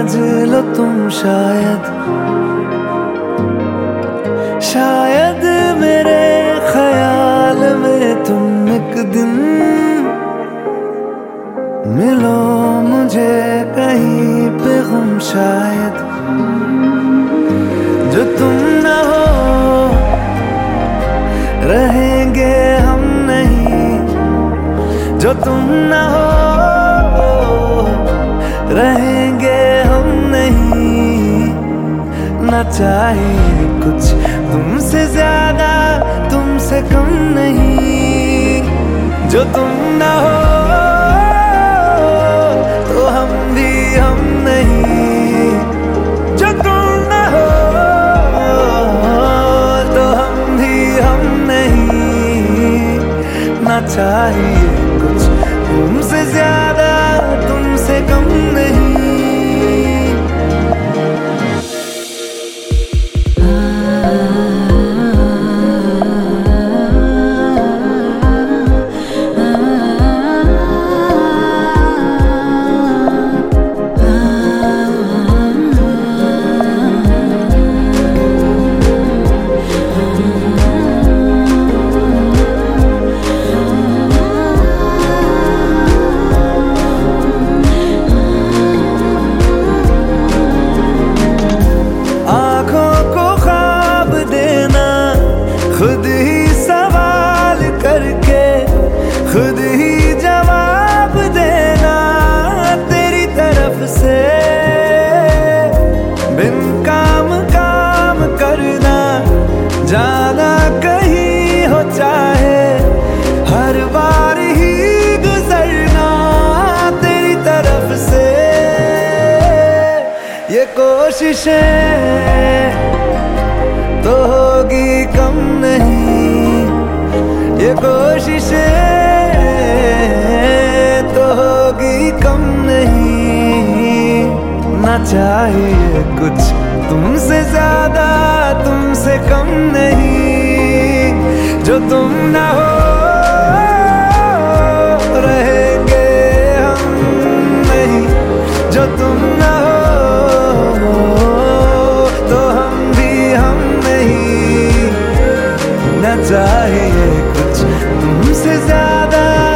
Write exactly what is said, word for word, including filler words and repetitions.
समझ लो तुम शायद, शायद मेरे ख्याल में तुम एक दिन मिलो मुझे कहीं पे गुम। शायद जो तुम ना हो रहेंगे हम नहीं, जो तुम ना हो रहेंगे हम नहीं। ना चाहिए कुछ तुमसे ज्यादा तुमसे कम नहीं। जो तुम ना हो तो हम भी हम नहीं, जो तुम ना हो तो हम भी हम नहीं। ना चाहिए कुछ तुमसे ज्यादा तुमसे कम नहीं। खुद ही सवाल करके खुद ही जवाब देना तेरी तरफ से। बिन काम काम करना जाना कहीं हो चाहे, हर बार ही गुजरना तेरी तरफ से। ये कोशिशें तो होगी कम नहीं, ये कोशिशें तो होगी कम नहीं। ना चाहिए कुछ तुमसे ज्यादा तुमसे कम नहीं। जो तुम ना हो रहेंगे हम नहीं, जो तुम ना हो तो हम भी हम नहीं। ना चाहिए कुछ तुमसे ज्यादा